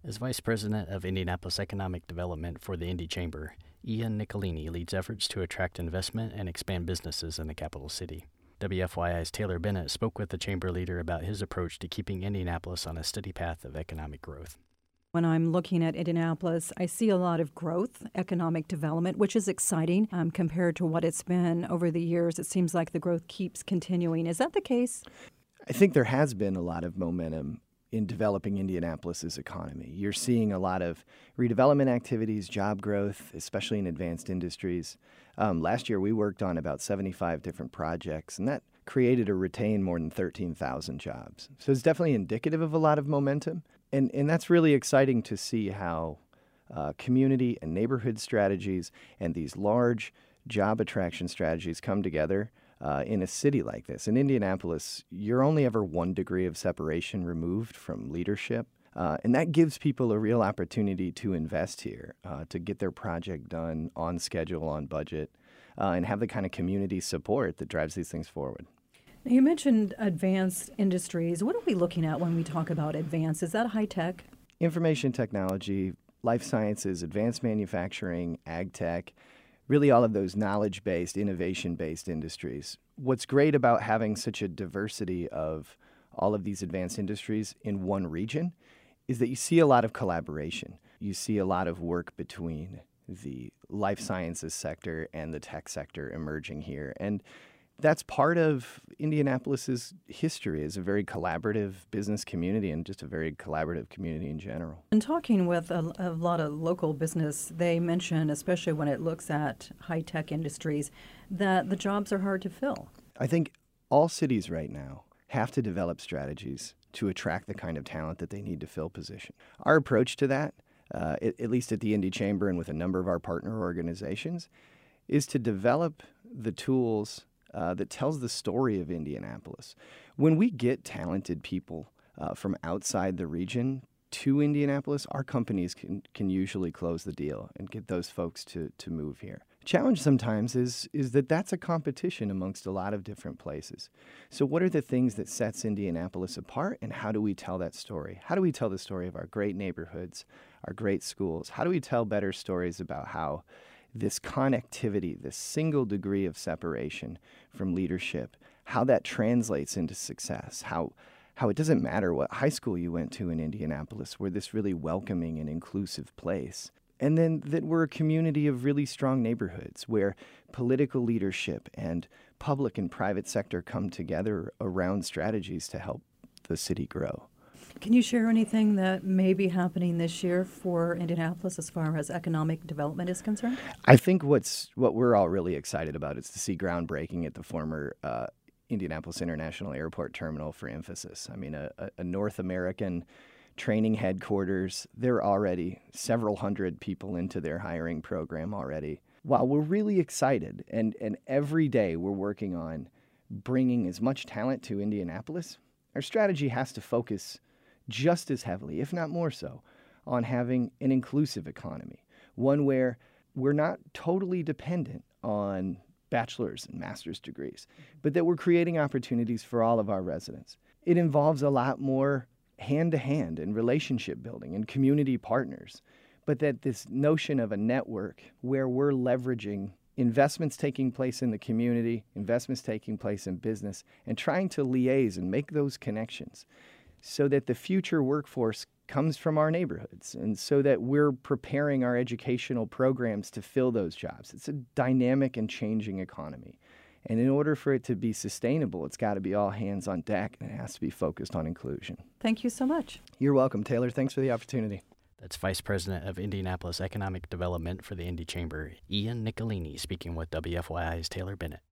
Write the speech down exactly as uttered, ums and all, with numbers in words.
As Vice President of Indianapolis Economic Development for the Indy Chamber, Ian Nicolini leads efforts to attract investment and expand businesses in the capital city. W F Y I's Taylor Bennett spoke with the chamber leader about his approach to keeping Indianapolis on a steady path of economic growth. When I'm looking at Indianapolis, I see a lot of growth, economic development, which is exciting um, compared to what it's been over the years. It seems like the growth keeps continuing. Is that the case? I think there has been a lot of momentum in developing Indianapolis's economy. You're seeing a lot of redevelopment activities, job growth, especially in advanced industries. Um, last year, we worked on about seventy-five different projects, and that created or retained more than thirteen thousand jobs. So it's definitely indicative of a lot of momentum, and, and that's really exciting to see how uh, community and neighborhood strategies and these large job attraction strategies come together Uh, in a city like this. In Indianapolis, you're only ever one degree of separation removed from leadership, uh, and that gives people a real opportunity to invest here, uh, to get their project done on schedule, on budget, uh, and have the kind of community support that drives these things forward. Now, you mentioned advanced industries. What are we looking at when we talk about advanced? Is that high tech? Information technology, life sciences, advanced manufacturing, ag tech, really all of those knowledge-based, innovation-based industries. What's great about having such a diversity of all of these advanced industries in one region is that you see a lot of collaboration. You see a lot of work between the life sciences sector and the tech sector emerging here. And that's part of Indianapolis's history as a very collaborative business community and just a very collaborative community in general. In talking with a, a lot of local business, they mention, especially when it looks at high-tech industries, that the jobs are hard to fill. I think all cities right now have to develop strategies to attract the kind of talent that they need to fill positions. Our approach to that, uh, at, at least at the Indy Chamber and with a number of our partner organizations, is to develop the tools Uh, that tells the story of Indianapolis. When we get talented people uh, from outside the region to Indianapolis, our companies can, can usually close the deal and get those folks to, to move here. The challenge sometimes is, is that that's a competition amongst a lot of different places. So what are the things that sets Indianapolis apart, and how do we tell that story? How do we tell the story of our great neighborhoods, our great schools? How do we tell better stories about how this connectivity, this single degree of separation from leadership, how that translates into success, how how it doesn't matter what high school you went to in Indianapolis, we're this really welcoming and inclusive place. And then that we're a community of really strong neighborhoods where political leadership and public and private sector come together around strategies to help the city grow. Can you share anything that may be happening this year for Indianapolis as far as economic development is concerned? I think what's what we're all really excited about is to see groundbreaking at the former uh, Indianapolis International Airport Terminal for Infosys. I mean, a, a North American training headquarters. They're already several hundred people into their hiring program already. Wow, we're really excited, and, and every day we're working on bringing as much talent to Indianapolis. Our strategy has to focus just as heavily, if not more so, on having an inclusive economy, one where we're not totally dependent on bachelor's and master's degrees, but that we're creating opportunities for all of our residents. It involves a lot more hand-to-hand and relationship building and community partners, but that this notion of a network where we're leveraging investments taking place in the community, investments taking place in business, and trying to liaise and make those connections so that the future workforce comes from our neighborhoods and so that we're preparing our educational programs to fill those jobs. It's a dynamic and changing economy. And in order for it to be sustainable, it's got to be all hands on deck, and it has to be focused on inclusion. Thank you so much. You're welcome, Taylor. Thanks for the opportunity. That's Vice President of Indianapolis Economic Development for the Indy Chamber, Ian Nicolini, speaking with W F Y I's Taylor Bennett.